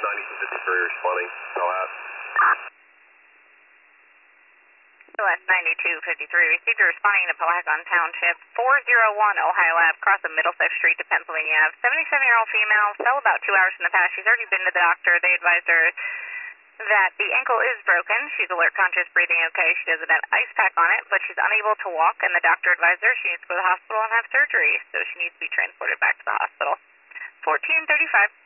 9253 responding. Tallahat. West 9253, received a responding to Pelagon Township, 401 Ohio Ave, cross of Middlesex Street to Pennsylvania Ave. 77-year-old female, fell about 2 hours in the past. She's already been to the doctor. They advised her that the ankle is broken. She's alert, conscious, breathing okay. She doesn't have ice pack on it, but she's unable to walk, and the doctor advised her she needs to go to the hospital and have surgery, so she needs to be transported back to the hospital. 1435.